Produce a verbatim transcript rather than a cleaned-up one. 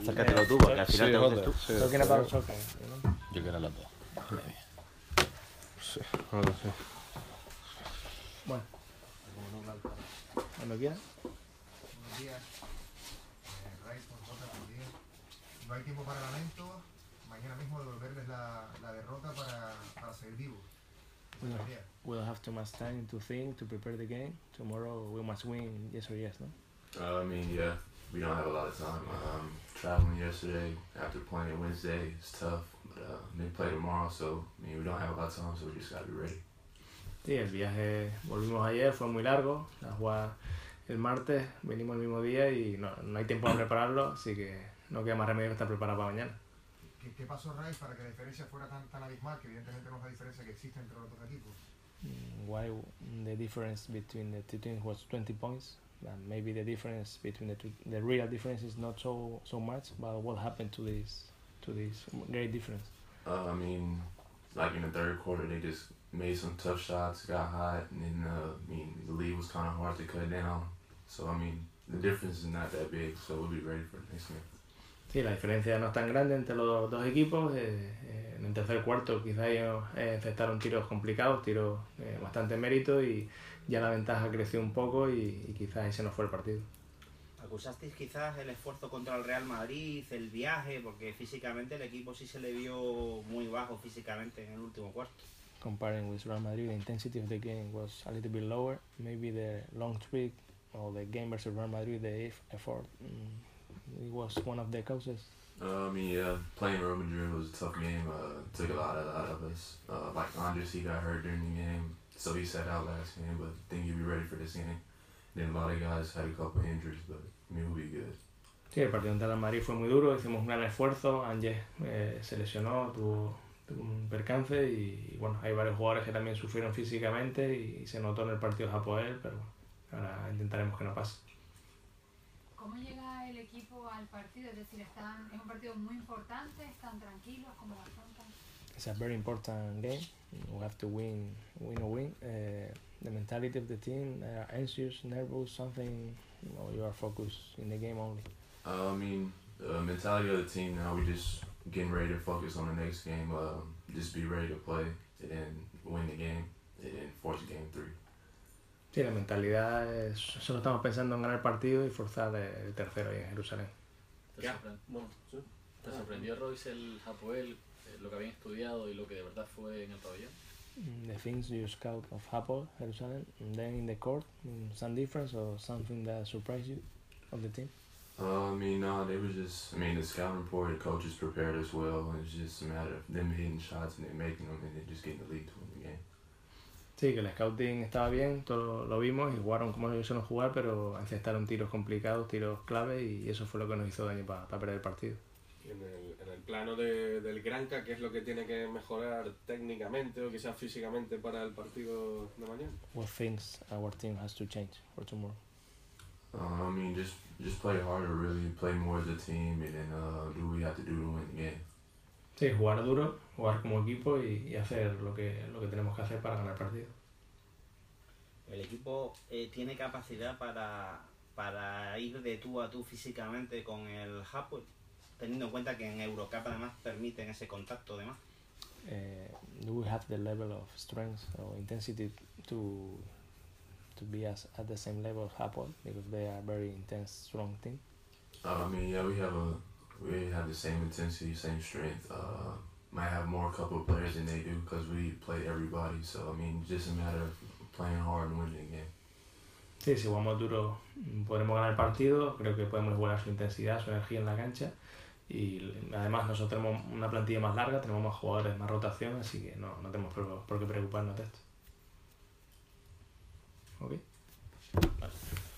Acércatelo tú, porque al final Sí, te joder, hundes tú. sí, Talking joder. about soccer, you know? Yo quiero los dos. Sí, ahora sí. Bueno, cuando quieras. Buenos días. Eh, Raíz, por favor, buenos días. No hay tiempo para lamento. Mañana mismo devolverles la, la derrota para, para seguir vivos. We don't, we don't have too much time to think, to prepare the game. Tomorrow we must win, yes or yes, no? Uh, I mean, yeah, we don't have a lot of time. Um, traveling yesterday after playing Wednesday is tough, but uh, they play tomorrow, so I mean, we don't have a lot of time, so we just gotta be ready. Sí, el viaje, volvimos ayer, fue muy largo, a jugar el martes, venimos el mismo día y no, no hay tiempo para prepararlo, así que no queda más remedio que estar preparado para mañana. ¿Qué, qué pasó, Raíz, para que la diferencia fuera tan, tan abismal, que evidentemente no es la diferencia que existe entre los dos equipos? Mm, Why the difference between the two teams was twenty points? And maybe the difference between the two, the real difference is not so so much, but what happened to this to this great difference? Uh, I mean, like in the third quarter, they just made some tough shots, got hot, and then uh, I mean, the lead was kind of hard to cut down. So I mean, the difference is not that big, so we'll be ready for the next game. Sí, la diferencia no es tan grande entre los dos equipos. Eh, eh, en el tercer cuarto quizá ellos eh, encestaron tiros complicados, tiros eh, bastante mérito y ya la ventaja creció un poco y, y quizás ese no fue el partido. ¿Acusasteis quizás el esfuerzo contra el Real Madrid, el viaje? Porque físicamente el equipo sí se le vio muy bajo físicamente en el último cuarto. Comparing with Real Madrid, the intensity of the game was a little bit lower. Maybe the long streak or the game versus Real Madrid, the effort, mm, it was one of the causes. Uh, I mean, yeah, playing Real Madrid was a tough game. Uh, took a lot, a lot of us. Uh, like Andres, he got hurt during the game, so he sat out last game. But I think he'll be ready for this game. Then a lot of guys had a couple of injuries, but I mean, we'll be good. Sí, el partido contra el Madrid fue muy duro, hicimos un gran esfuerzo. Ángel eh, se lesionó, tuvo, tuvo un percance y, y bueno, hay varios jugadores que también sufrieron físicamente y, y se notó en el partido de Hapoel, pero bueno, ahora intentaremos que no pase. ¿Cómo llega el equipo al partido? Es decir, están, es un partido muy importante, están tranquilos, ¿cómo lo afrontan? It's a very important game. We have to win, win or win. Uh, the mentality of the team, they are anxious, nervous, something, or you are focused in the game only? Uh, I mean, the mentality of the team now, we just getting ready to focus on the next game. Uh, just be ready to play and then win the game and then force game three. Sí, la mentalidad es, solo estamos pensando en ganar el partido y forzar el tercero ahí en Jerusalén. ¿Te, sorprend... bueno, ¿sí? ¿Te sorprendió, Royce, el Hapoel, lo que habían estudiado y lo que de verdad fue en el pabellón? The things you scout of Hapoel, Jerusalem, and then in the court, some difference or something that surprised you of the team? Uh, I mean, no, they were just, I mean, the scouting report, the coaches prepared us well, and it's just a matter of them hitting shots and then making them and then just getting the lead to win the game. Sí, que el scouting estaba bien, todo lo vimos y jugaron como ellos suelen jugar, pero encestaron tiros complicados, tiros clave y eso fue lo que nos hizo daño para pa perder el partido. Y en el, en el plano de, del Granca, ¿qué es lo que tiene que mejorar técnicamente o quizás físicamente para el partido de mañana? What things our team has to change for tomorrow? Uh, I mean, just just play harder, really, play more as a team, and then uh, do what we have to do to win the game. Sí, jugar duro, jugar como equipo y, y hacer lo que, lo que tenemos que hacer para ganar el partido. ¿El equipo eh, tiene capacidad para, para ir de tú a tú físicamente con el Hapoel? Teniendo en cuenta que en Eurocup además permiten ese contacto además. Uh, do we have the level of strength or intensity to to be as at the same level of Hapoel because they are very intense, strong team? Uh, I mean, yeah, we have a we have the same intensity, same strength. Uh, might have more couple of players than they do because we play everybody. So I mean, just a matter of playing hard and winning the game. Sí, si jugamos duro podremos ganar el partido. Creo que podemos igualar su intensidad, su energía en la cancha. Y además nosotros tenemos una plantilla más larga, tenemos más jugadores, más rotación, así que no, no tenemos por, por qué preocuparnos de esto. ¿Ok? Vale.